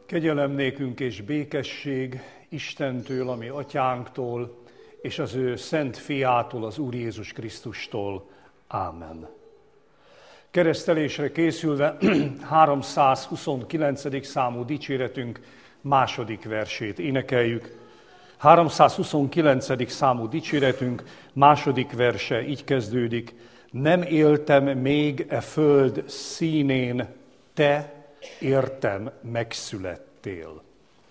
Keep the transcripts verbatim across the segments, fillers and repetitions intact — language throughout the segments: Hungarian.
Kegyelem nékünk és békesség Istentől, ami atyánktól, és az ő szent fiától, az Úr Jézus Krisztustól. Ámen. Keresztelésre készülve háromszázhuszonkilencedik számú dicséretünk második versét énekeljük. háromszázhuszonkilencedik számú dicséretünk második verse így kezdődik. Nem éltem még e föld színén, te értem megszülettél.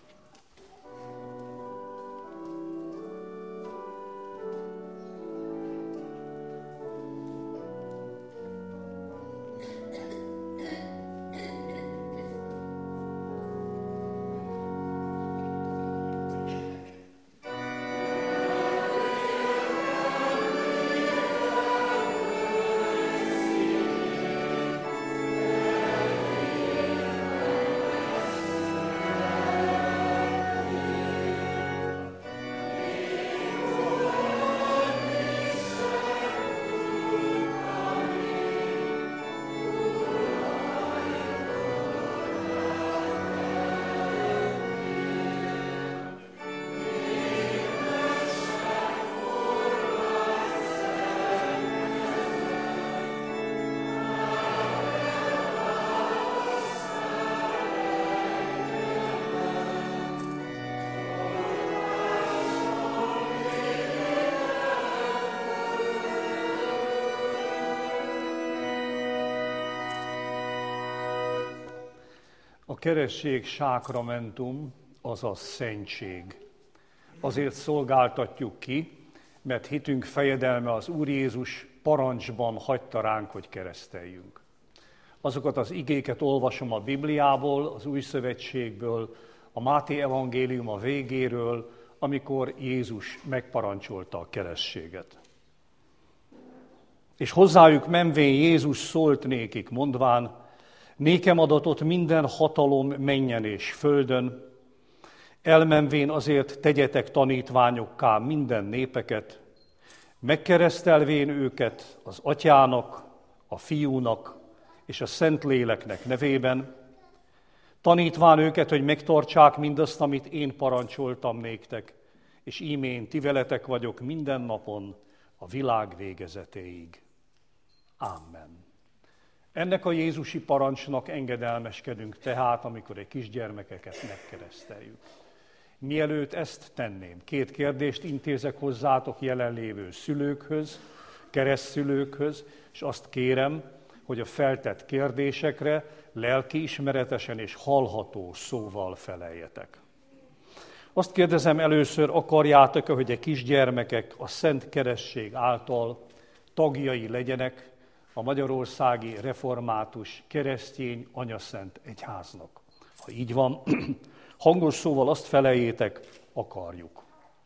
A keresztség sákramentum, azaz szentség. Azért szolgáltatjuk ki, mert hitünk fejedelme az Úr Jézus parancsban hagyta ránk, hogy kereszteljünk. Azokat az igéket olvasom a Bibliából, az Új Szövetségből, a Máté evangélium a végéről, amikor Jézus megparancsolta a keresztséget. És hozzájuk menvén Jézus szólt nékik, mondván, nékem adatot minden hatalom mennyen és földön, elmenvén azért tegyetek tanítványokká minden népeket, megkeresztelvén őket az Atyának, a Fiúnak és a Szentléleknek nevében, tanítván őket, hogy megtartsák mindazt, amit én parancsoltam néktek, és ímén ti veletek vagyok minden napon a világ végezetéig. Amen. Ennek a Jézusi parancsnak engedelmeskedünk tehát, amikor egy kisgyermekeket megkereszteljük. Mielőtt ezt tenném, két kérdést intézek hozzátok jelenlévő szülőkhöz, keresztszülőkhöz, és azt kérem, hogy a feltett kérdésekre lelkiismeretesen és hallható szóval feleljetek. Azt kérdezem először, akarjátok-e, hogy a kisgyermekek a Szent Keresztség által tagjai legyenek a Magyarországi Református Keresztény Anyaszent Egyháznak? Ha így van, hangos szóval azt feleljétek, akarjuk.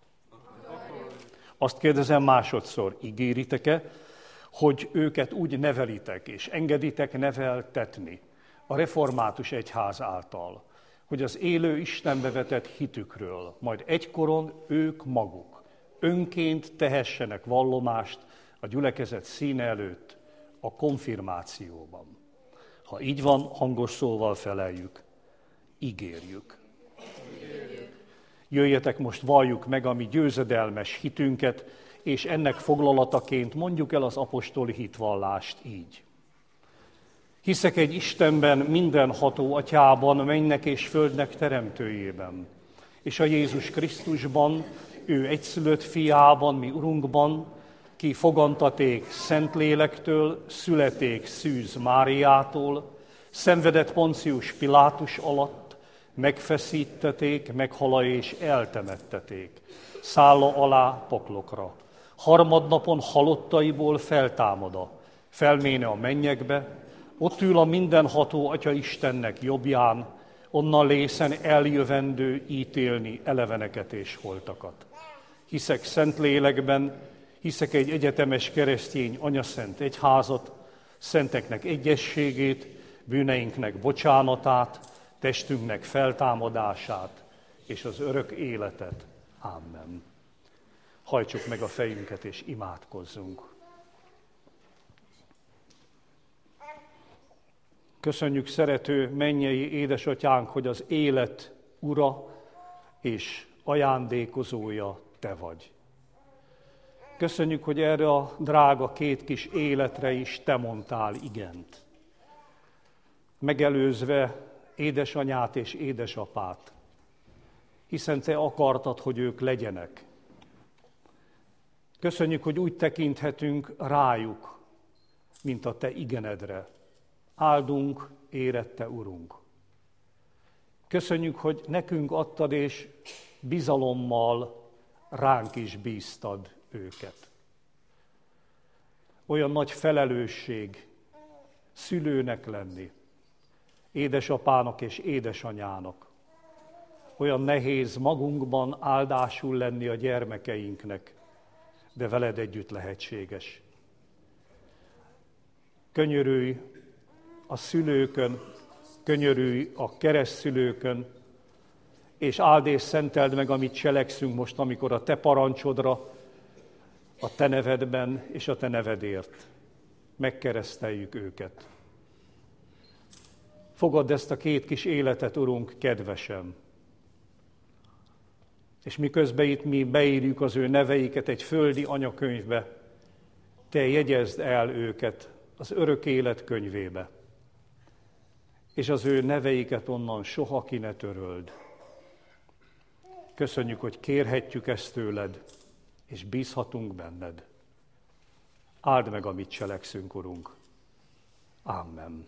Azt kérdezem másodszor, ígéritek-e, hogy őket úgy nevelitek és engeditek neveltetni a Református Egyház által, hogy az élő Istenbe vetett hitükről majd egykoron ők maguk önként tehessenek vallomást a gyülekezet színe előtt a konfirmációban. Ha így van, hangos szóval feleljük, ígérjük. Jöjjetek most, valljuk meg a mi győzedelmes hitünket, és ennek foglalataként mondjuk el az apostoli hitvallást így. Hiszek egy Istenben, mindenható Atyában, mennek és földnek teremtőjében, és a Jézus Krisztusban, ő egyszülött fiában, mi Urunkban, ki fogantaték Szentlélektől, születék Szűz Máriától, szenvedett Poncius Pilátus alatt, megfeszítették, meghala és eltemetteték, szálla alá poklokra. Harmadnapon halottaiból feltámada, felméne a mennyekbe, ott ül a mindenható Atya Istennek jobbján, onnan lészen eljövendő ítélni eleveneket és holtakat. Hiszek Szentlélekben, hiszek egy egyetemes keresztény anyaszent egyházat, szenteknek egyességét, bűneinknek bocsánatát, testünknek feltámadását és az örök életet. Amen. Hajtsuk meg a fejünket és imádkozzunk. Köszönjük, szerető mennyei édesatyánk, hogy az élet ura és ajándékozója te vagy. Köszönjük, hogy erre a drága két kis életre is te mondtál igent. Megelőzve édesanyát és édesapát, hiszen te akartad, hogy ők legyenek. Köszönjük, hogy úgy tekinthetünk rájuk, mint a te igenedre. Áldunk, érette Urunk. Köszönjük, hogy nekünk adtad, és bizalommal ránk is bíztad őket. Olyan nagy felelősség szülőnek lenni, édesapának és édesanyának. Olyan nehéz magunkban áldásul lenni a gyermekeinknek, de veled együtt lehetséges. Könyörülj a szülőkön, könyörülj a keresztszülőkön, és áld és szenteld meg, amit cselekszünk most, amikor a te parancsodra, a te nevedben és a te nevedért megkereszteljük őket. Fogadd ezt a két kis életet, Urunk, kedvesen. És miközben itt mi beírjuk az ő neveiket egy földi anyakönyvbe, te jegyezd el őket az örök élet könyvébe, és az ő neveiket onnan soha ki ne töröld. Köszönjük, hogy kérhetjük ezt tőled, és bízhatunk benned. Áld meg, amit cselekszünk, Urunk. Amen.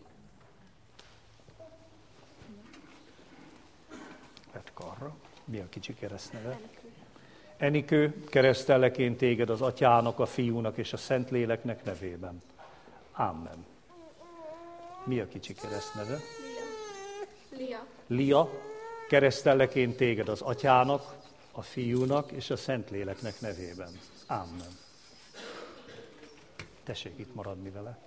Vedd karra. Mi a kicsi keresztneve? Enikő, keresztellek én téged az Atyának, a Fiúnak és a Szentléleknek nevében. Amen. Mi a kicsi keresztneve? Lia. Lia, keresztellek én téged az Atyának, a Fiúnak és a Szentléleknek nevében. Amen. Tessék itt maradni vele.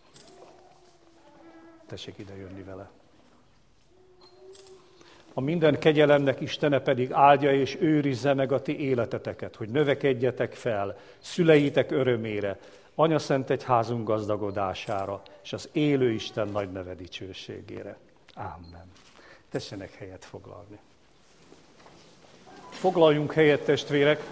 Tessék ide jönni vele. A minden kegyelemnek Istene pedig áldja és őrizze meg a ti életeteket, hogy növekedjetek fel, szüleitek örömére, Anyaszent Egyházunk gazdagodására, és az élő Isten nagy neve dicsőségére. Amen. Tessenek helyet foglalni. Foglaljunk helyet, testvérek.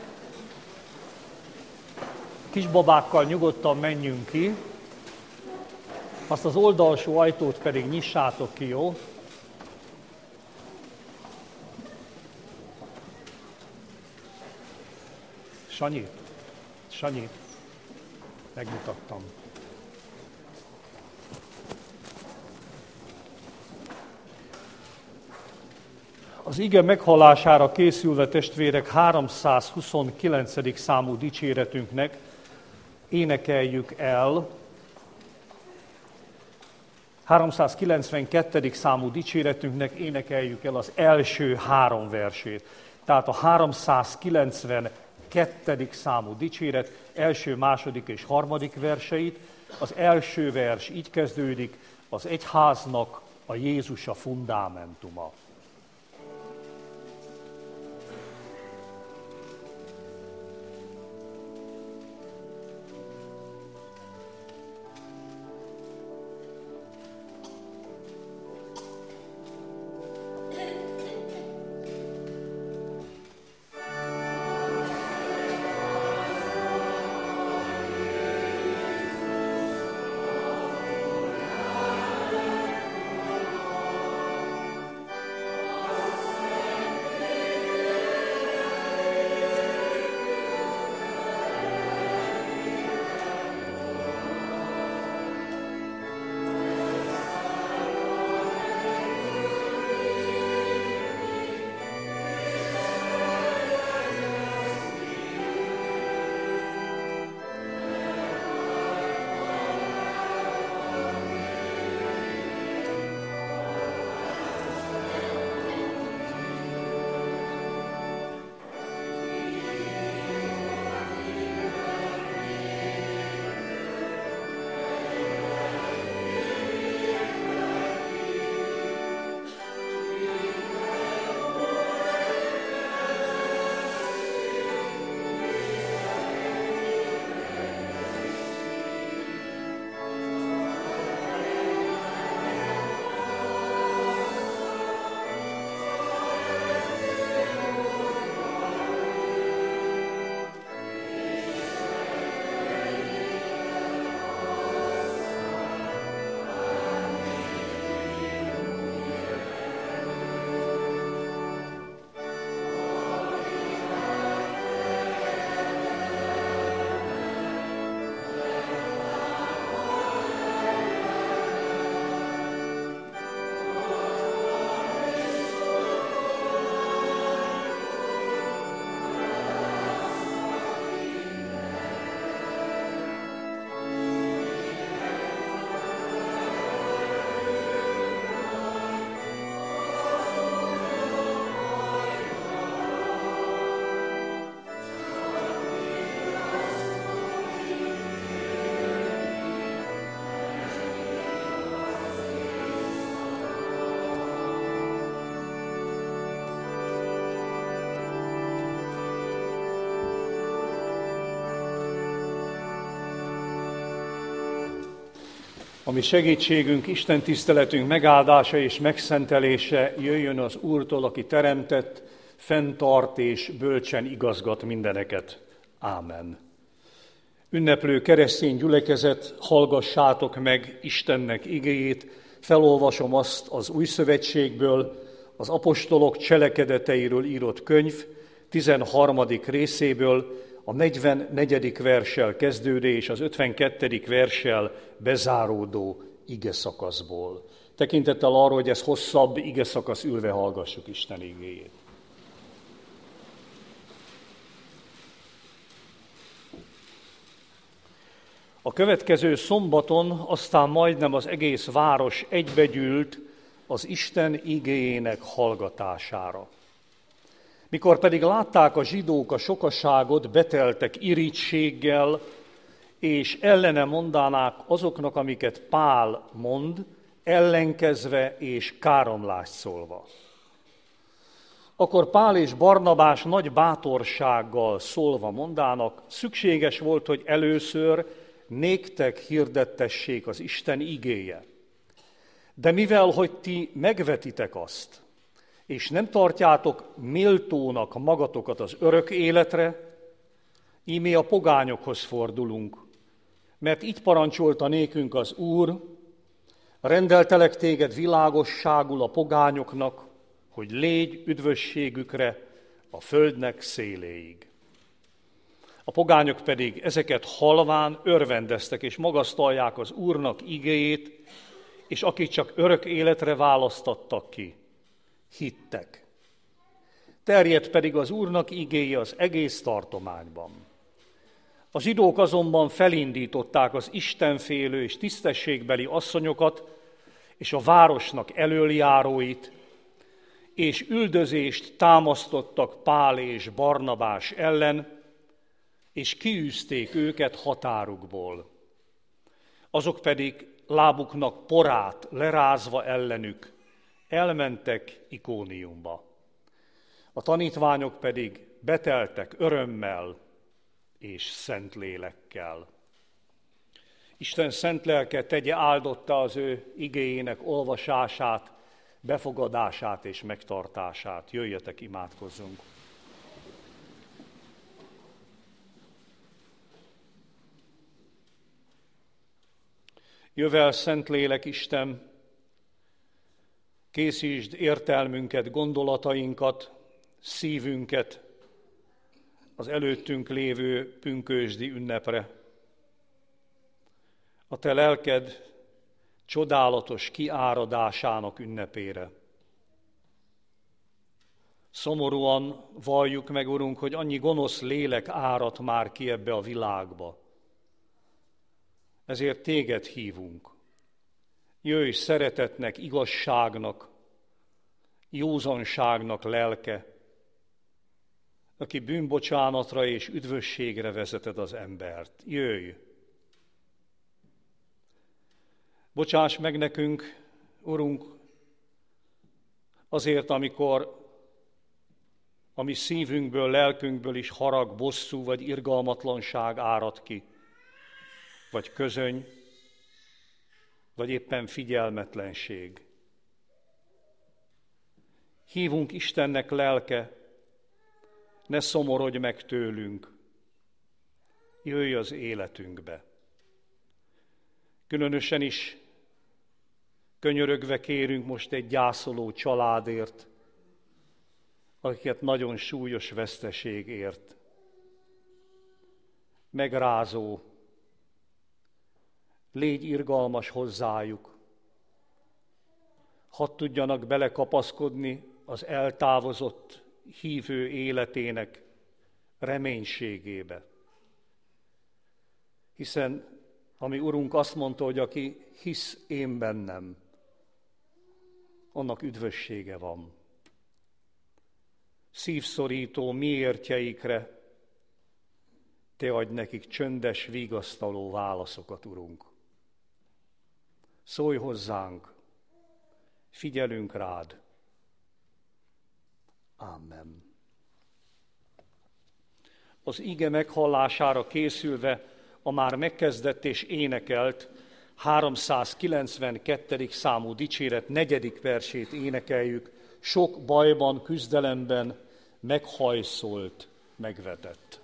Kisbabákkal nyugodtan menjünk ki, azt az oldalsó ajtót pedig nyissátok ki, jó? Sanyi, Sanyi, megmutattam. Az ige meghallására készülve, testvérek, háromszázhuszonkilencedik számú dicséretünknek énekeljük el háromszázkilencvenkettedik számú dicséretünknek énekeljük el az első három versét. Tehát a háromszázkilencvenkettedik számú dicséret első, második és harmadik verseit. Az első vers így kezdődik: az egyháznak a Jézus a fundamentuma. Amen. Ami segítségünk, Isten tiszteletünk megáldása és megszentelése jöjjön az Úrtól, aki teremtett, fenntart és bölcsen igazgat mindeneket. Ámen. Ünneplő keresztény gyülekezet, hallgassátok meg Istennek igéjét, felolvasom azt az Új Szövetségből, az apostolok cselekedeteiről írott könyv tizenharmadik részéből, a negyvennegyedik verssel kezdődő és az ötvenkettedik verssel bezáródó igeszakaszból. Tekintettel arra, hogy ez hosszabb igeszakasz, ülve hallgassuk Isten igéjét. A következő szombaton aztán majdnem az egész város egybegyűlt az Isten igéjének hallgatására. Mikor pedig látták a zsidók a sokaságot, beteltek irítséggel, és ellene mondanák azoknak, amiket Pál mond, ellenkezve és káromlást szólva. Akkor Pál és Barnabás nagy bátorsággal szólva mondának, szükséges volt, hogy először néktek hirdettessék az Isten igéje. De mivel, hogy ti megvetitek azt, és nem tartjátok méltónak magatokat az örök életre, íme a pogányokhoz fordulunk, mert így parancsolta nékünk az Úr, rendeltelek téged világosságul a pogányoknak, hogy légy üdvösségükre a földnek széléig. A pogányok pedig ezeket halván örvendeztek, és magasztalják az Úrnak igéjét, és akik csak örök életre választattak ki, hittek. Terjedt pedig az Úrnak igéje az egész tartományban. A zsidók azonban felindították az istenfélő és tisztességbeli asszonyokat és a városnak elöljáróit, és üldözést támasztottak Pál és Barnabás ellen, és kiűzték őket határukból. Azok pedig lábuknak porát lerázva ellenük elmentek Ikóniumba. A tanítványok pedig beteltek örömmel és szent lélekkel. Isten szent lelke tegye áldotta az ő igéjének olvasását, befogadását és megtartását. Jöjjetek, imádkozzunk! Jövel, Szentlélek Isten, készítsd értelmünket, gondolatainkat, szívünket az előttünk lévő pünkösdi ünnepre. A te lelked csodálatos kiáradásának ünnepére. Szomorúan valljuk meg, Urunk, hogy annyi gonosz lélek árat már ki ebbe a világba. Ezért téged hívunk. Jöjj szeretetnek, igazságnak, józanságnak lelke, aki bűnbocsánatra és üdvösségre vezeted az embert. Jöjj! Bocsáss meg nekünk, Urunk, azért, amikor a mi szívünkből, lelkünkből is harag, bosszú vagy irgalmatlanság árad ki, vagy közöny, vagy éppen figyelmetlenség. Hívunk Istennek lelke, ne szomorodj meg tőlünk, jöjj az életünkbe. Különösen is könyörögve kérünk most egy gyászoló családért, akiket nagyon súlyos veszteség ért. Megrázó, légy irgalmas hozzájuk, hadd tudjanak belekapaszkodni az eltávozott hívő életének reménységébe. Hiszen ami Urunk azt mondta, hogy aki hisz én bennem, annak üdvössége van. Szívszorító miértjeikre te adj nekik csöndes, vigasztaló válaszokat, Urunk. Szólj hozzánk, figyelünk rád. Amen. Az ige meghallására készülve a már megkezdett és énekelt háromszázkilencvenkettő. számú dicséret negyedik versét énekeljük. Sok bajban, küzdelemben meghajszolt, megvetett.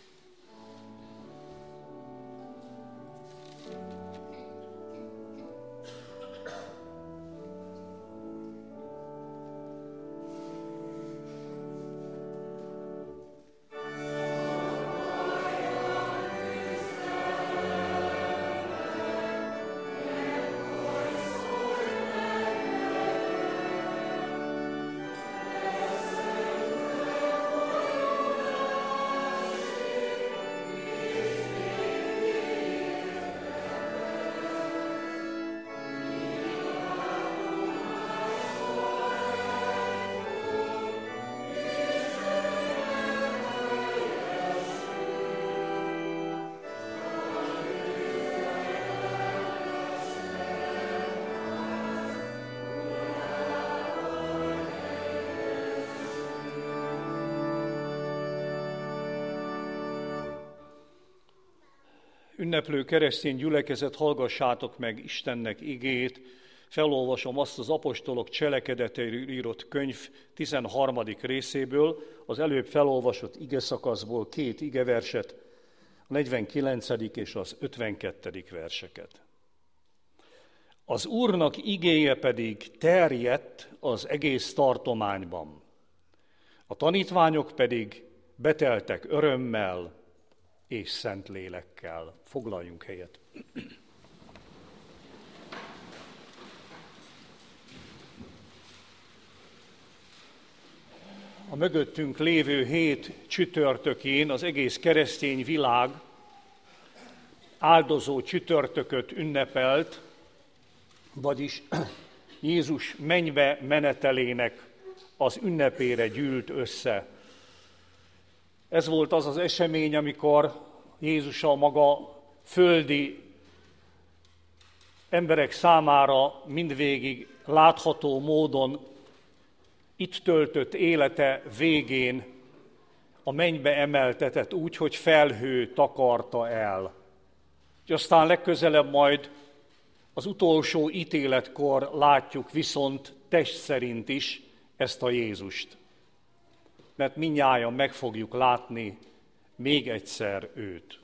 Ünneplő keresztény gyülekezet, hallgassátok meg Istennek igét. Felolvasom azt az apostolok cselekedeteiről írott könyv tizenharmadik részéből, az előbb felolvasott igeszakaszból két igeverset, a negyvenkilencedik és az ötvenkettedik verseket. Az Úrnak igéje pedig terjedt az egész tartományban. A tanítványok pedig beteltek örömmel és szent lélekkel. Foglaljunk helyet. A mögöttünk lévő hét csütörtökén az egész keresztény világ áldozó csütörtököt ünnepelt, vagyis Jézus mennybe menetelének az ünnepére gyűlt össze. Ez volt az az esemény, amikor Jézus a maga földi emberek számára mindvégig látható módon itt töltött élete végén a mennybe emeltetett úgy, hogy felhő takarta el. És aztán legközelebb majd az utolsó ítéletkor látjuk viszont test szerint is ezt a Jézust. Mert mindnyájan meg fogjuk látni még egyszer őt.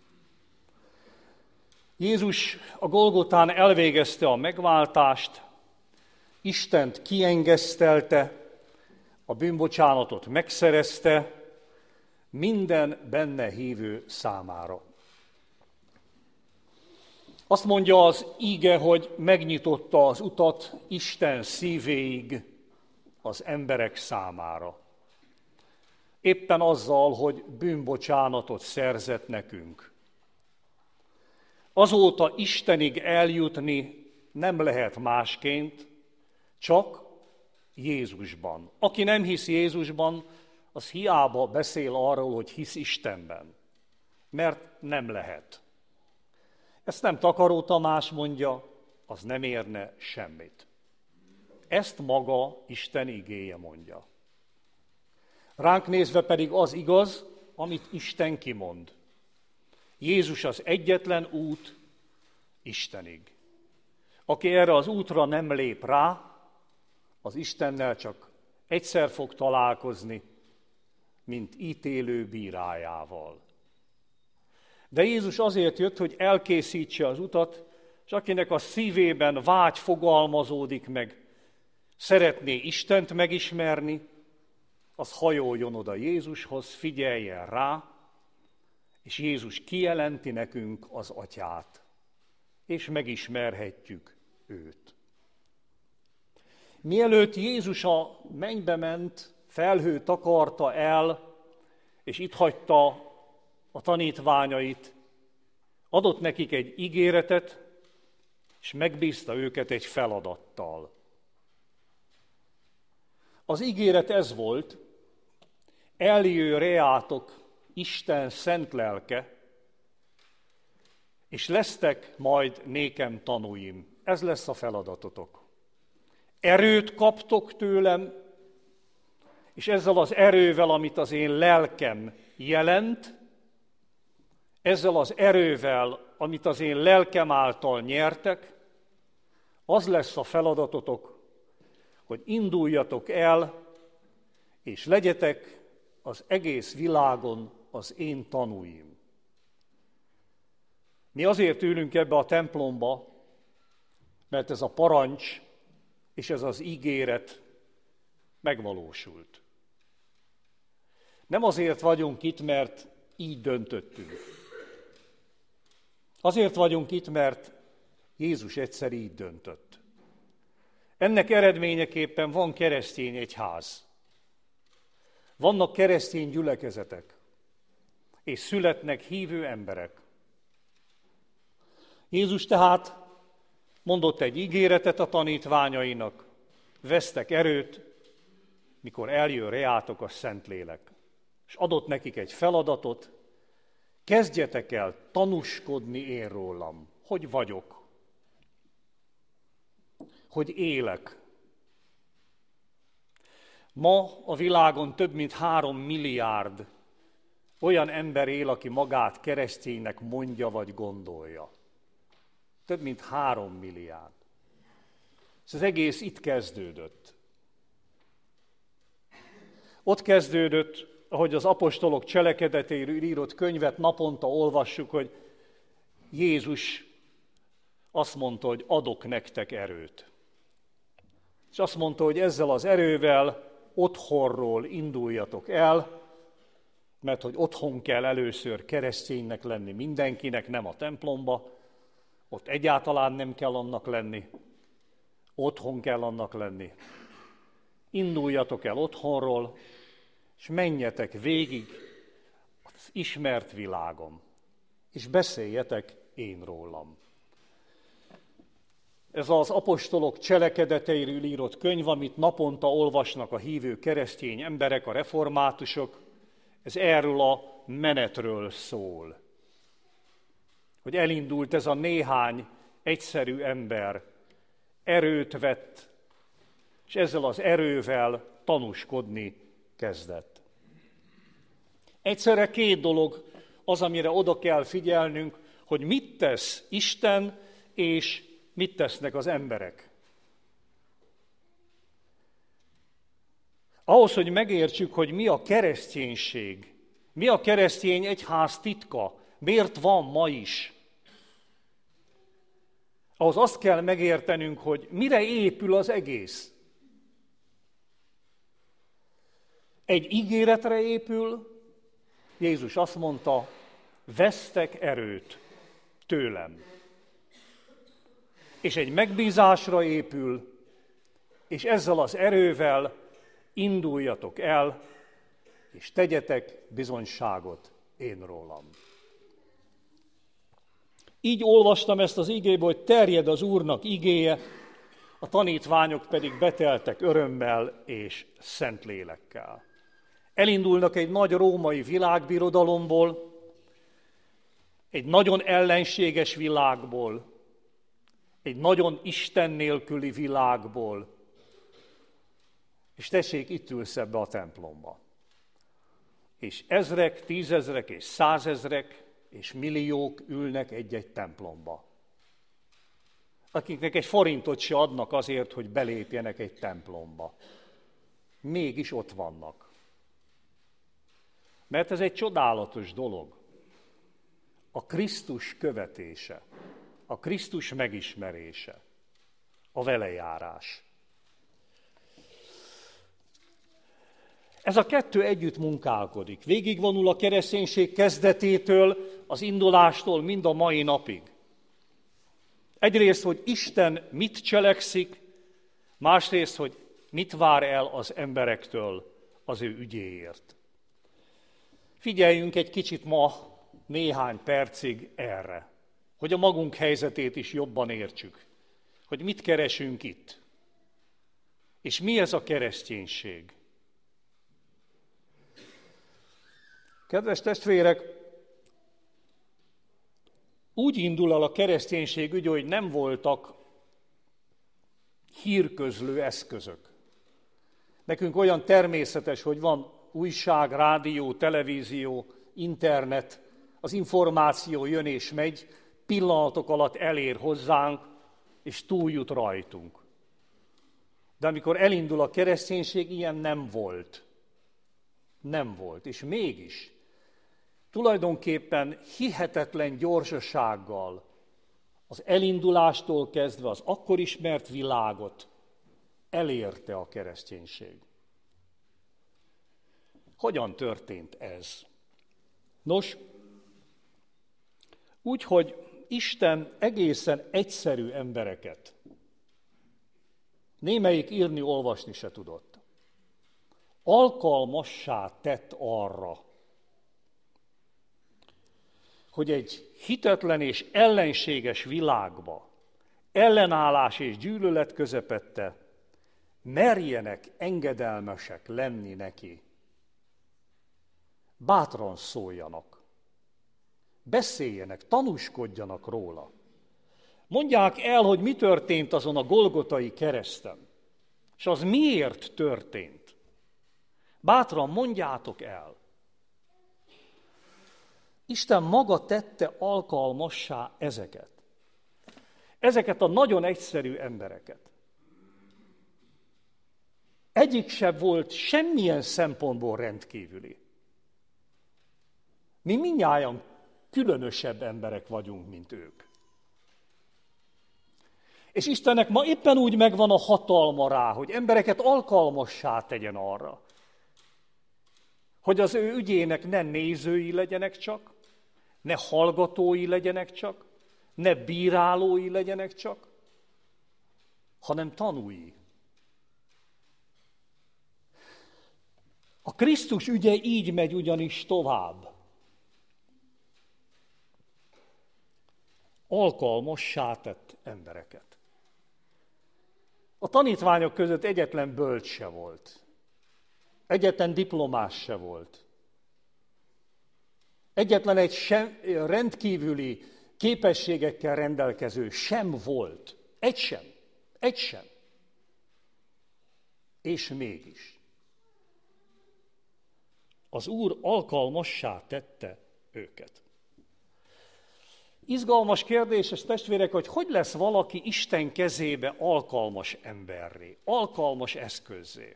Jézus a Golgotán elvégezte a megváltást, Istent kiengesztelte, a bűnbocsánatot megszerezte minden benne hívő számára. Azt mondja az íge, hogy megnyitotta az utat Isten szívéig az emberek számára. Éppen azzal, hogy bűnbocsánatot szerzett nekünk. Azóta Istenig eljutni nem lehet másként, csak Jézusban. Aki nem hisz Jézusban, az hiába beszél arról, hogy hisz Istenben, mert nem lehet. Ezt nem Takaró Tamás mondja, az nem érne semmit. Ezt maga Isten igéje mondja. Ránk nézve pedig az igaz, amit Isten kimond. Jézus az egyetlen út Istenig. Aki erre az útra nem lép rá, az Istennel csak egyszer fog találkozni, mint ítélő bírájával. De Jézus azért jött, hogy elkészítse az utat, és akinek a szívében vágy fogalmazódik meg, szeretné Istent megismerni, az hajoljon oda Jézushoz, figyeljen rá, és Jézus kijelenti nekünk az Atyát, és megismerhetjük őt. Mielőtt Jézus a mennybe ment, felhő takarta el, és itt hagyta a tanítványait, adott nekik egy ígéretet, és megbízta őket egy feladattal. Az ígéret ez volt: eljö reátok Isten szent lelke, és lesztek majd nékem tanúim. Ez lesz a feladatotok. Erőt kaptok tőlem, és ezzel az erővel, amit az én lelkem jelent, ezzel az erővel, amit az én lelkem által nyertek, az lesz a feladatotok, hogy induljatok el, és legyetek az egész világon az én tanúim. Mi azért ülünk ebbe a templomba, mert ez a parancs és ez az ígéret megvalósult. Nem azért vagyunk itt, mert így döntöttünk. Azért vagyunk itt, mert Jézus egyszer így döntött. Ennek eredményeképpen van keresztény egyház. Vannak keresztény gyülekezetek, és születnek hívő emberek. Jézus tehát mondott egy ígéretet a tanítványainak, vesztek erőt, mikor eljön reátok a Szentlélek. És adott nekik egy feladatot, kezdjetek el tanúskodni én rólam, hogy vagyok, hogy élek. Ma a világon több mint három milliárd olyan ember él, aki magát kereszténynek mondja vagy gondolja. Több mint három milliárd. Ez az egész itt kezdődött. Ott kezdődött, ahogy az apostolok cselekedetéről írott könyvet naponta olvassuk, hogy Jézus azt mondta, hogy adok nektek erőt. És azt mondta, hogy ezzel az erővel otthonról induljatok el, mert hogy otthon kell először kereszténynek lenni mindenkinek, nem a templomba, ott egyáltalán nem kell annak lenni, otthon kell annak lenni. Induljatok el otthonról, és menjetek végig az ismert világon, és beszéljetek én rólam. Ez az apostolok cselekedeteiről írott könyv, amit naponta olvasnak a hívő keresztény emberek, a reformátusok, ez erről a menetről szól. Hogy elindult ez a néhány egyszerű ember, erőt vett, és ezzel az erővel tanúskodni kezdett. Egyszerre két dolog az, amire oda kell figyelnünk, hogy mit tesz Isten, és mit tesznek az emberek. Ahhoz, hogy megértsük, hogy mi a kereszténység, mi a keresztény egyház titka, miért van ma is, ahhoz azt kell megértenünk, hogy mire épül az egész. Egy ígéretre épül, Jézus azt mondta, vesztek erőt tőlem. És egy megbízásra épül, és ezzel az erővel induljatok el, és tegyetek bizonyságot én rólam. Így olvastam ezt az igébe, hogy terjed az Úrnak igéje, a tanítványok pedig beteltek örömmel és Szentlélekkel. Elindulnak egy nagy római világbirodalomból, egy nagyon ellenséges világból, egy nagyon Isten nélküli világból, és tessék, itt ülsz ebbe a templomba. És ezrek, tízezrek és százezrek és milliók ülnek egy-egy templomba, akiknek egy forintot se adnak azért, hogy belépjenek egy templomba. Mégis ott vannak. Mert ez egy csodálatos dolog. A Krisztus követése, a Krisztus megismerése, a velejárás. Ez a kettő együtt munkálkodik. Végigvonul a kereszténység kezdetétől, az indulástól mind a mai napig. Egyrészt, hogy Isten mit cselekszik, másrészt, hogy mit vár el az emberektől az ő ügyéért. Figyeljünk egy kicsit ma néhány percig erre, hogy a magunk helyzetét is jobban értsük, hogy mit keresünk itt, és mi ez a kereszténység. Kedves testvérek, úgy indul el a kereszténység ügye, hogy nem voltak hírközlő eszközök. Nekünk olyan természetes, hogy van újság, rádió, televízió, internet, az információ jön és megy, pillanatok alatt elér hozzánk, és túljut rajtunk. De amikor elindul a kereszténység, ilyen nem volt. Nem volt. És mégis tulajdonképpen hihetetlen gyorsasággal az elindulástól kezdve az akkor ismert világot elérte a kereszténység. Hogyan történt ez? Nos, úgy, hogy Isten egészen egyszerű embereket, némelyik írni, olvasni se tudott, alkalmassá tett arra, hogy egy hitetlen és ellenséges világba, ellenállás és gyűlölet közepette merjenek engedelmesek lenni neki. Bátran szóljanak, beszéljenek, tanúskodjanak róla. Mondják el, hogy mi történt azon a Golgotai kereszten, és az miért történt. Bátran mondjátok el. Isten maga tette alkalmassá ezeket. Ezeket a nagyon egyszerű embereket. Egyik sem volt semmilyen szempontból rendkívüli. Mi mindnyájan különösebb emberek vagyunk, mint ők. És Istennek ma éppen úgy megvan a hatalma rá, hogy embereket alkalmassá tegyen arra, hogy az ő ügyének ne nézői legyenek csak, ne hallgatói legyenek csak, ne bírálói legyenek csak, hanem tanúi. A Krisztus ügye így megy ugyanis tovább. Alkalmassá tett embereket. A tanítványok között egyetlen bölcs se volt. Egyetlen diplomás se volt. Egyetlen egy sem, rendkívüli képességekkel rendelkező sem volt. Egy sem. Egy sem. És mégis. Az Úr alkalmassá tette őket. Izgalmas kérdés, és testvérek, hogy hogy lesz valaki Isten kezébe alkalmas emberré, alkalmas eszközzé.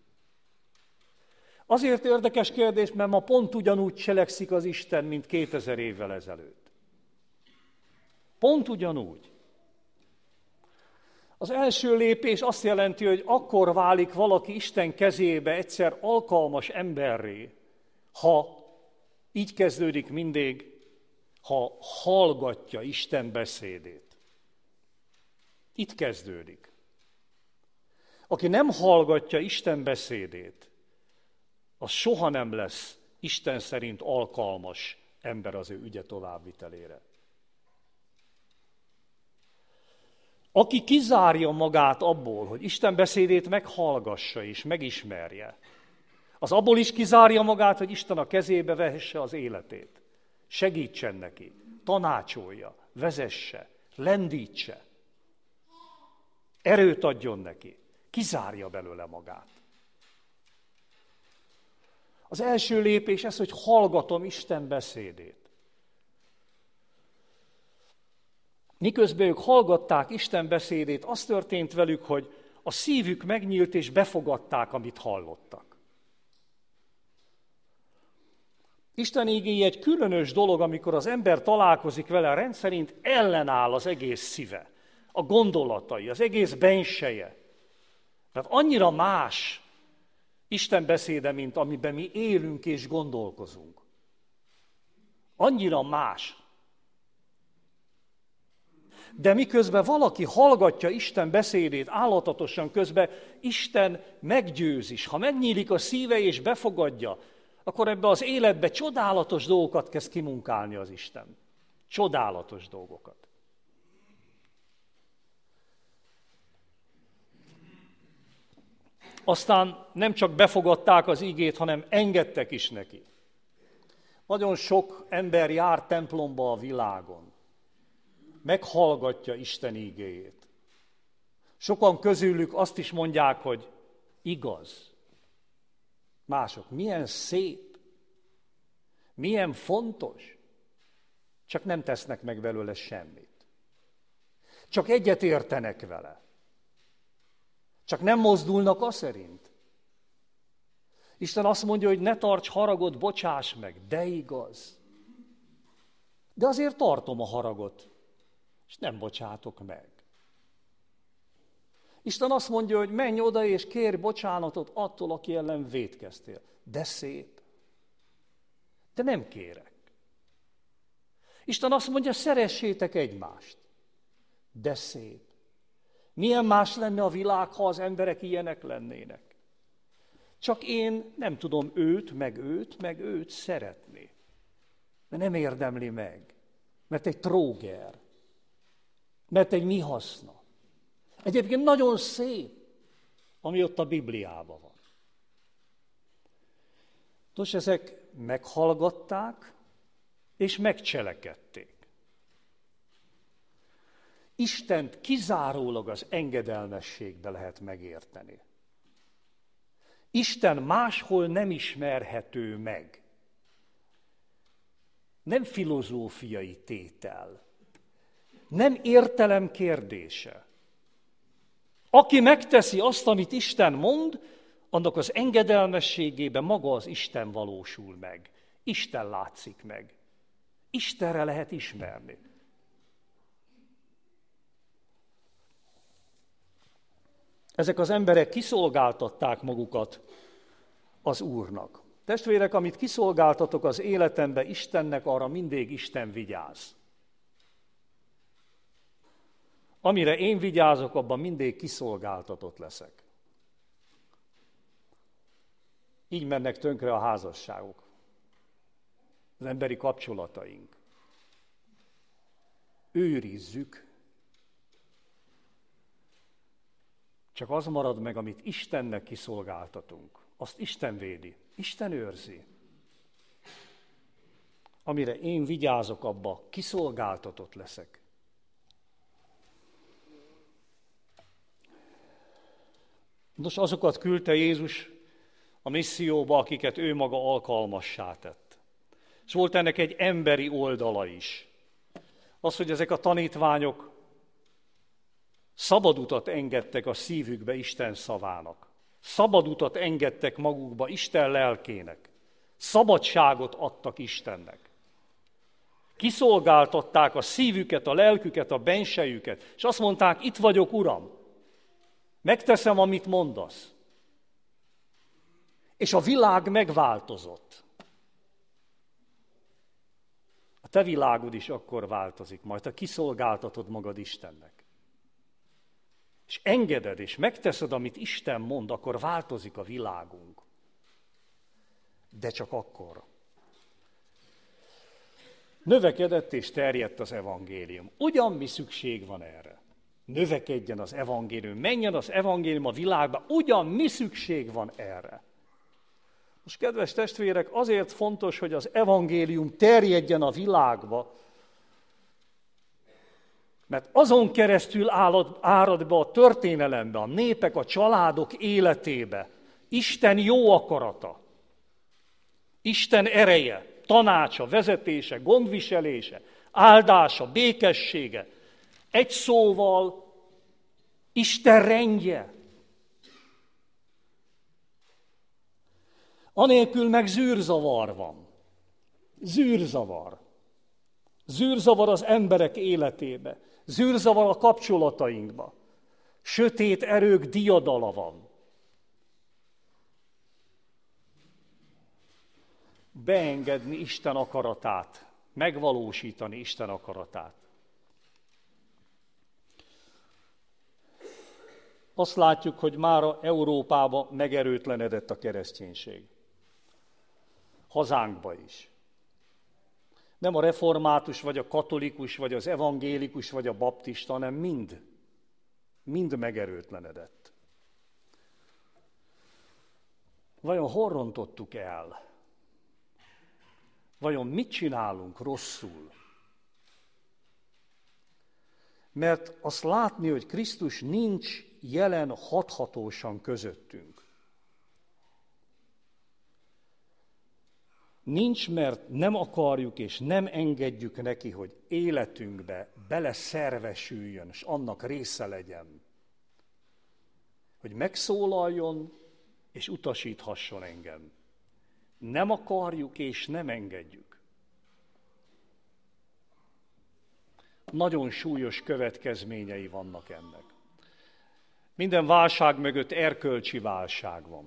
Azért érdekes kérdés, mert ma pont ugyanúgy cselekszik az Isten, mint kétezer évvel ezelőtt. Pont ugyanúgy. Az első lépés azt jelenti, hogy akkor válik valaki Isten kezébe egyszer alkalmas emberré, ha így kezdődik mindig, ha hallgatja Isten beszédét. Itt kezdődik. Aki nem hallgatja Isten beszédét, az soha nem lesz Isten szerint alkalmas ember az ő ügye továbbvitelére. Aki kizárja magát abból, hogy Isten beszédét meghallgassa és megismerje, az abból is kizárja magát, hogy Isten a kezébe vehesse az életét. Segítsen neki, tanácsolja, vezesse, lendítse, erőt adjon neki, kizárja belőle magát. Az első lépés ez, hogy hallgatom Isten beszédét. Miközben ők hallgatták Isten beszédét, az történt velük, hogy a szívük megnyílt és befogadták, amit hallottak. Isten igéje egy különös dolog, amikor az ember találkozik vele, rendszerint ellenáll az egész szíve, a gondolatai, az egész benseje. Tehát annyira más Isten beszéde, mint amiben mi élünk és gondolkozunk. Annyira más. De miközben valaki hallgatja Isten beszédét állatatosan, közben Isten meggyőz is. Ha megnyílik a szíve és befogadja, akkor ebbe az életbe csodálatos dolgokat kezd kimunkálni az Isten. Csodálatos dolgokat. Aztán nem csak befogadták az igét, hanem engedtek is neki. Nagyon sok ember jár templomba a világon. Meghallgatja Isten igéjét. Sokan közülük azt is mondják, hogy igaz. Mások, milyen szép, milyen fontos. csak nem tesznek meg belőle semmit. Csak egyet értenek vele. Csak nem mozdulnak a szerint. Isten azt mondja, hogy ne tarts haragot, bocsáss meg, de igaz. De azért tartom a haragot, és nem bocsátok meg. Isten azt mondja, hogy menj oda és kérj bocsánatot attól, aki ellen vétkeztél. De szép. De nem kérek. Isten azt mondja, szeressétek egymást. De szép. Milyen más lenne a világ, ha az emberek ilyenek lennének? Csak én nem tudom őt, meg őt, meg őt szeretni. Mert nem érdemli meg. Mert egy tróger. Mert egy mi haszna. Egyébként nagyon szép, ami ott a Bibliában van. Nos, ezek meghallgatták, és megcselekedték. Istent kizárólag az engedelmességbe lehet megérteni. Isten máshol nem ismerhető meg. Nem filozófiai tétel. Nem értelem kérdése. Aki megteszi azt, amit Isten mond, annak az engedelmességében maga az Isten valósul meg. Isten látszik meg. Istenre lehet ismerni. Ezek az emberek kiszolgáltatták magukat az Úrnak. Testvérek, amit kiszolgáltatok az életembe Istennek, arra mindig Isten vigyáz. Amire én vigyázok, abban mindig kiszolgáltatott leszek. Így mennek tönkre a házasságok, az emberi kapcsolataink. Őrizzük. Csak az marad meg, amit Istennek kiszolgáltatunk. Azt Isten védi, Isten őrzi. Amire én vigyázok, abba kiszolgáltatott leszek. Nos, azokat küldte Jézus a misszióba, akiket ő maga alkalmassá tett. És volt ennek egy emberi oldala is. Az, hogy ezek a tanítványok szabad utat engedtek a szívükbe Isten szavának. Szabad utat engedtek magukba Isten lelkének. Szabadságot adtak Istennek. Kiszolgáltatták a szívüket, a lelküket, a bensejüket, és azt mondták, itt vagyok, Uram. Megteszem, amit mondasz. És a világ megváltozott. A te világod is akkor változik majd, ha kiszolgáltatod magad Istennek. És engeded, és megteszed, amit Isten mond, akkor változik a világunk. De csak akkor. Növekedett és terjedt az evangélium. Ugyan mi szükség van erre? Növekedjen az evangélium, menjen az evangélium a világba, ugyan mi szükség van erre? Most, kedves testvérek, azért fontos, hogy az evangélium terjedjen a világba, mert azon keresztül árad, árad be a történelembe, a népek, a családok életébe Isten jó akarata, Isten ereje, tanácsa, vezetése, gondviselése, áldása, békessége, egy szóval Isten rendje. Anélkül meg zűrzavar van. Zűrzavar. Zűrzavar az emberek életébe. Zűrzavar a kapcsolatainkba. Sötét erők diadala van. Beengedni Isten akaratát, megvalósítani Isten akaratát. Azt látjuk, hogy mára Európában megerőtlenedett a kereszténység. Hazánkba is. Nem a református, vagy a katolikus, vagy az evangélikus, vagy a baptista, hanem mind. Mind megerőtlenedett. Vajon hol rontottuk el? Vajon mit csinálunk rosszul? Mert azt látni, hogy Krisztus nincs jelen hathatósan közöttünk. Nincs, mert nem akarjuk és nem engedjük neki, hogy életünkbe beleszervesüljön, és annak része legyen. Hogy megszólaljon és utasíthasson engem. Nem akarjuk és nem engedjük. Nagyon súlyos következményei vannak ennek. Minden válság mögött erkölcsi válság van.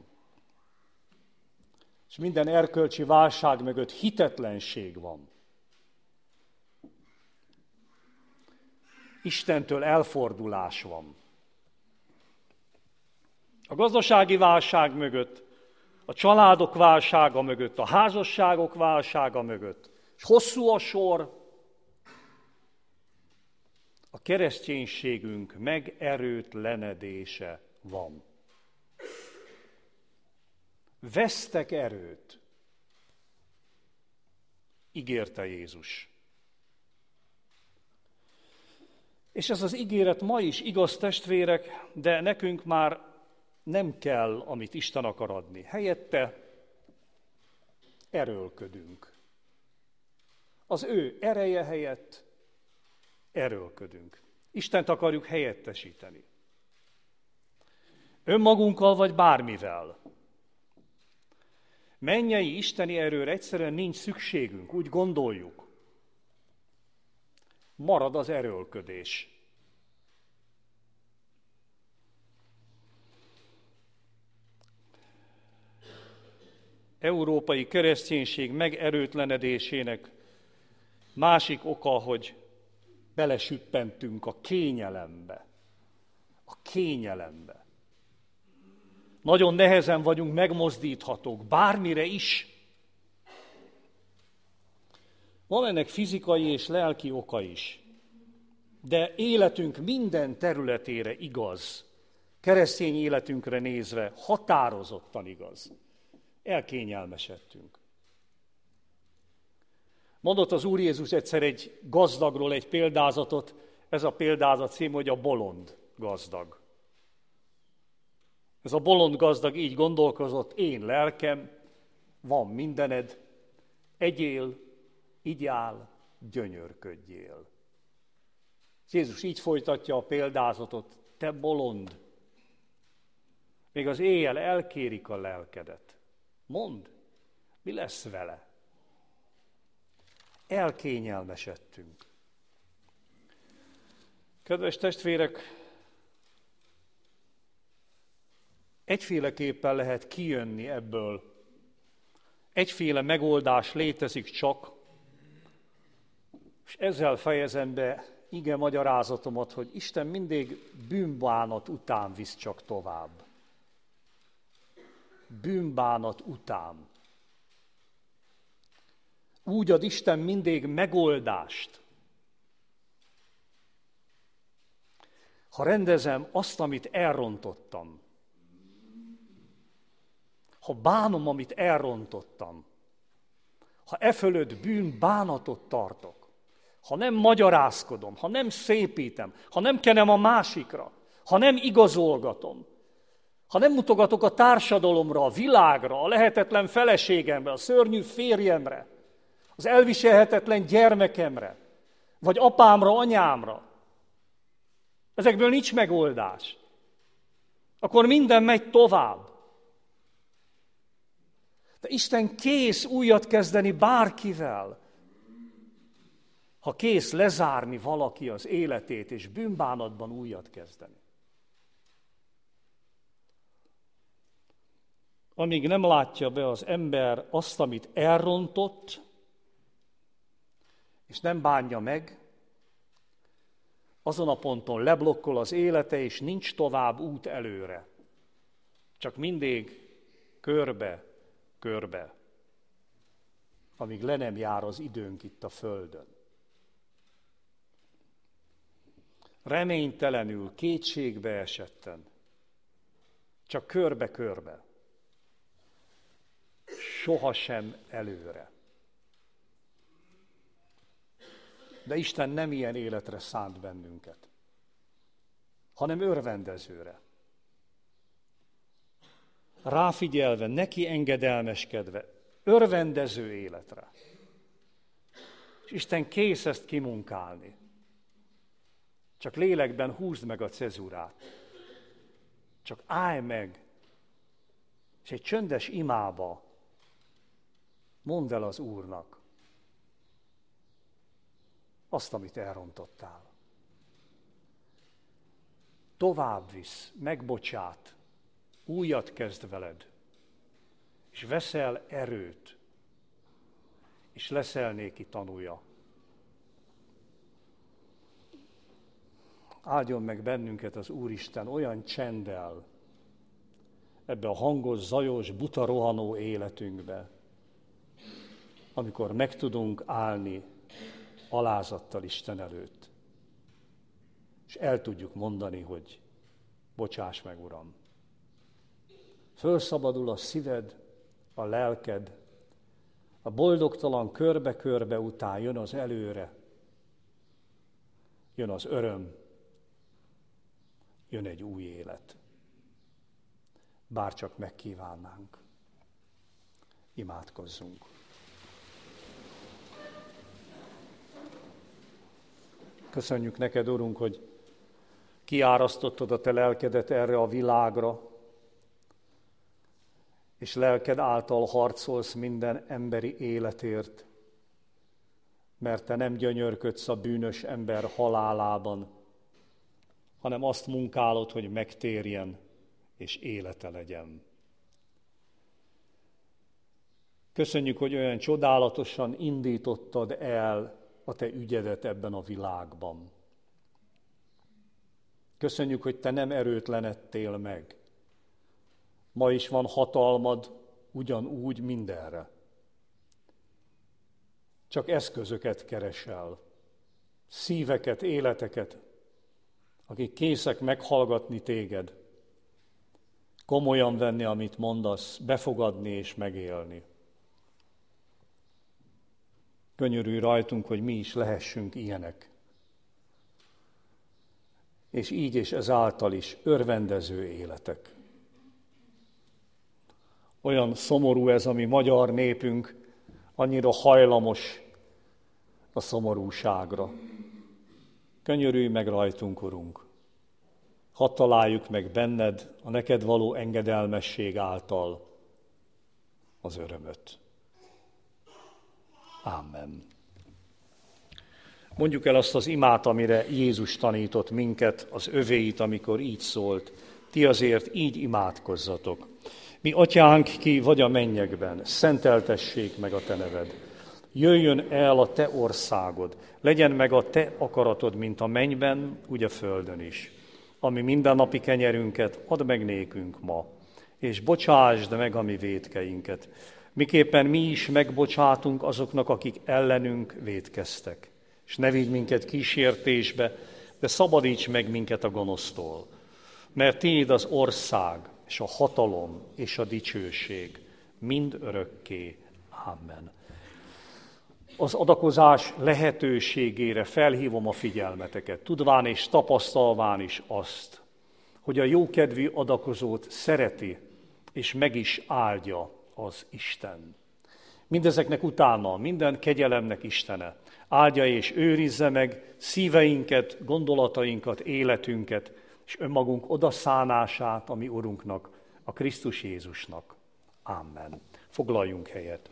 És minden erkölcsi válság mögött hitetlenség van. Istentől elfordulás van. A gazdasági válság mögött, a családok válsága mögött, a házasságok válsága mögött, és hosszú a sor, a kereszténységünk megerőtlenedése van. Vesztek erőt, ígérte Jézus. És ez az ígéret ma is igaz, testvérek, de nekünk már nem kell, amit Isten akar adni. Helyette erőlködünk. Az ő ereje helyett erőlködünk. Istent akarjuk helyettesíteni. Önmagunkkal vagy bármivel. Mennyei isteni erőre egyszerűen nincs szükségünk, úgy gondoljuk. Marad az erőlködés. Európai kereszténység megerőtlenedésének másik oka, hogy belesüppentünk a kényelembe. A kényelembe. Nagyon nehezen vagyunk megmozdíthatók, bármire is. Van ennek fizikai és lelki oka is. De életünk minden területére igaz. Keresztény életünkre nézve határozottan igaz. Elkényelmesedtünk. Mondott az Úr Jézus egyszer egy gazdagról egy példázatot, ez a példázat cím, hogy a bolond gazdag. Ez a bolond gazdag így gondolkozott, én lelkem, van mindened, egyél, igyál, gyönyörködjél. Jézus így folytatja a példázatot, te bolond, még az éjjel elkérik a lelkedet. Mondd, mi lesz vele? Elkényelmesedtünk. Kedves testvérek, egyféleképpen lehet kijönni ebből. Egyféle megoldás létezik csak, és ezzel fejezem be ige magyarázatomat, hogy Isten mindig bűnbánat után visz csak tovább. Bűnbánat után. Úgy ad Isten mindig megoldást. Ha rendezem azt, amit elrontottam, ha bánom, amit elrontottam, ha e fölött bűnbánatot tartok, ha nem magyarázkodom, ha nem szépítem, ha nem kenem a másikra, ha nem igazolgatom, ha nem mutogatok a társadalomra, a világra, a lehetetlen feleségemre, a szörnyű férjemre, az elviselhetetlen gyermekemre, vagy apámra, anyámra, ezekből nincs megoldás. Akkor minden megy tovább. De Isten kész újat kezdeni bárkivel, ha kész lezárni valaki az életét, és bűnbánatban újat kezdeni. Amíg nem látja be az ember azt, amit elrontott, és nem bánja meg, azon a ponton leblokkol az élete, és nincs tovább út előre. Csak mindig körbe, körbe, amíg le nem jár az időnk itt a földön. Reménytelenül, kétségbe esetten, csak körbe-körbe, sohasem előre. De Isten nem ilyen életre szánt bennünket, hanem örvendezőre. Ráfigyelve, neki engedelmeskedve, örvendező életre. És Isten kész ezt kimunkálni. Csak lélekben húzd meg a cezurát. Csak állj meg, és egy csöndes imába mondd el az Úrnak azt, amit elrontottál. Tovább visz, megbocsát, újat kezd veled, és veszel erőt, és leszel néki tanúja. Áldjon meg bennünket az Úristen olyan csenddel ebbe a hangos, zajos, buta rohanó életünkbe, amikor meg tudunk állni alázattal Isten előtt, és el tudjuk mondani, hogy bocsáss meg, Uram. Fölszabadul a szíved, a lelked, a boldogtalan körbe-körbe után jön az előre, jön az öröm, jön egy új élet. Bárcsak megkívánnánk. Imádkozzunk. Köszönjük neked, Urunk, hogy kiárasztottad a te lelkedet erre a világra, és lelked által harcolsz minden emberi életért, mert te nem gyönyörködsz a bűnös ember halálában, hanem azt munkálod, hogy megtérjen és élete legyen. Köszönjük, hogy olyan csodálatosan indítottad el a te ügyedet ebben a világban. Köszönjük, hogy te nem erőtlenedtél meg. Ma is van hatalmad ugyanúgy mindenre. Csak eszközöket keresel, szíveket, életeket, akik készek meghallgatni téged, komolyan venni, amit mondasz, befogadni és megélni. Könyörülj rajtunk, hogy mi is lehessünk ilyenek. És így és ezáltal is örvendező életek. Olyan szomorú ez, ami magyar népünk, annyira hajlamos a szomorúságra. Könyörülj meg rajtunk, Urunk. Hadd találjuk meg benned a neked való engedelmesség által az örömöt. Amen. Mondjuk el azt az imát, amire Jézus tanított minket, az övéit, amikor így szólt. Ti azért így imádkozzatok. Mi atyánk, ki vagy a mennyekben, szenteltessék meg a te neved. Jöjjön el a te országod, legyen meg a te akaratod, mint a mennyben, úgy a földön is. Ami mindennapi kenyerünket add meg nékünk ma, és bocsásd meg a mi vétkeinket, miképpen mi is megbocsátunk azoknak, akik ellenünk vétkeztek. És ne vigy minket kísértésbe, de szabadíts meg minket a gonosztól. Mert tiéd az ország, és a hatalom, és a dicsőség, mind örökké. Amen. Az adakozás lehetőségére felhívom a figyelmeteket, tudván és tapasztalván is azt, hogy a jókedvű adakozót szereti, és meg is áldja az Isten. Mindezeknek utána, minden kegyelemnek Istene, áldja és őrizze meg szíveinket, gondolatainkat, életünket, és önmagunk odaszánását a mi Urunknak, a Krisztus Jézusnak. Amen. Foglaljunk helyet.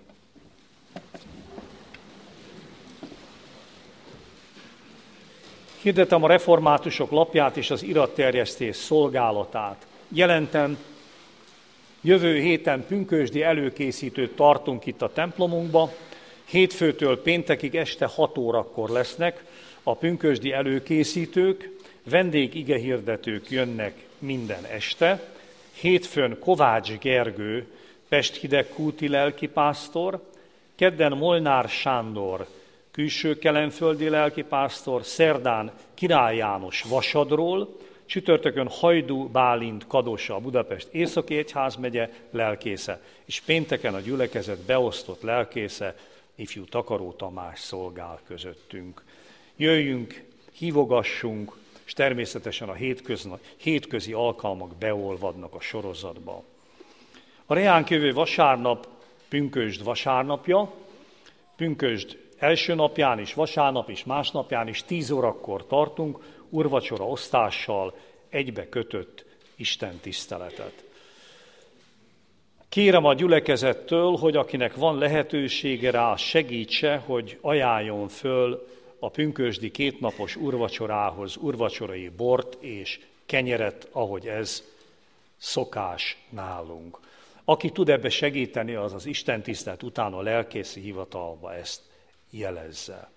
Hirdetem a reformátusok lapját és az iratterjesztés szolgálatát. Jelentem, jövő héten pünkösdi előkészítőt tartunk itt a templomunkba. Hétfőtől péntekig este hat órakor lesznek a pünkösdi előkészítők, vendég igehirdetők jönnek minden este. Hétfőn Kovács Gergő, Pest hidegkúti lelkipásztor, kedden Molnár Sándor, külső kelenföldi lelkipásztor, szerdán Király János Vasadról, csütörtökön Hajdú Bálint Kadosa, Budapest Északi Egyházmegye lelkésze, és pénteken a gyülekezet beosztott lelkésze, ifjú Takaró Tamás szolgál közöttünk. Jöjjünk, hívogassunk, és természetesen a hétközi, hétközi alkalmak beolvadnak a sorozatba. A reánk jövő vasárnap pünkösd vasárnapja, pünkösd első napján is, vasárnap is, másnapján is tíz órakor tartunk úrvacsora osztással egybe kötött Isten tiszteletet. Kérem a gyülekezettől, hogy akinek van lehetősége rá, segítse, hogy ajánljon föl a pünkösdi kétnapos úrvacsorához úrvacsorai bort és kenyeret, ahogy ez szokás nálunk. Aki tud ebbe segíteni, az az istentisztelet után a lelkészi hivatalba ezt jelezze.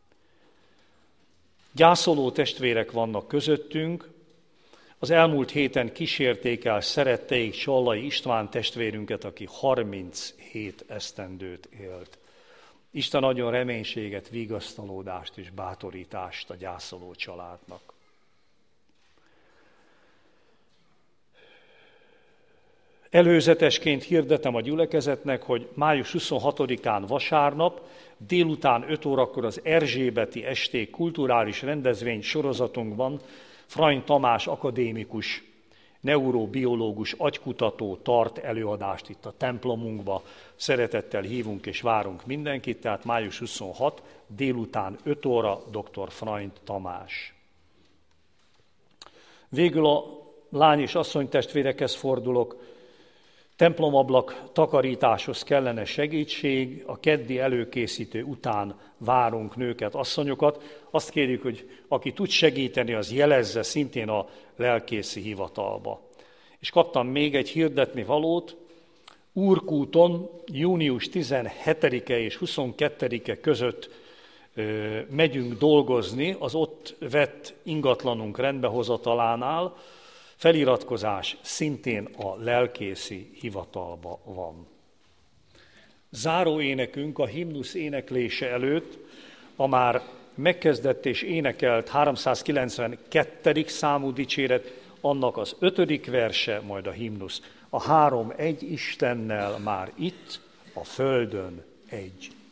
Gyászoló testvérek vannak közöttünk. Az elmúlt héten kísérték el szeretteik Csallai István testvérünket, aki harminchét esztendőt élt. Isten adjon reménységet, vigasztalódást és bátorítást a gyászoló családnak. Előzetesként hirdetem a gyülekezetnek, hogy május huszonhatodikán vasárnap délután öt órakor az Erzsébeti Esték kulturális rendezvény sorozatunkban Frany Tamás akadémikus, neurobiológus, agykutató tart előadást itt a templomunkba. Szeretettel hívunk és várunk mindenkit, tehát május huszonhatodika délután öt óra dr. Frany Tamás. Végül a lány és asszonytestvérekhez fordulok. Templomablak takarításhoz kellene segítség, a keddi előkészítő után várunk nőket, asszonyokat. Azt kérjük, hogy aki tud segíteni, az jelezze szintén a lelkészi hivatalba. És kaptam még egy hirdetni valót. Úrkúton június tizenhetedike és huszonkettedike között ö, megyünk dolgozni az ott vett ingatlanunk rendbehozatalánál. Feliratkozás szintén a lelkészi hivatalba van. Záró énekünk a himnusz éneklése előtt a már megkezdett és énekelt háromszázkilencvenkettedik számú dicséret, annak az ötödik verse, majd a himnusz. A három egy Istennel már itt, a földön egy.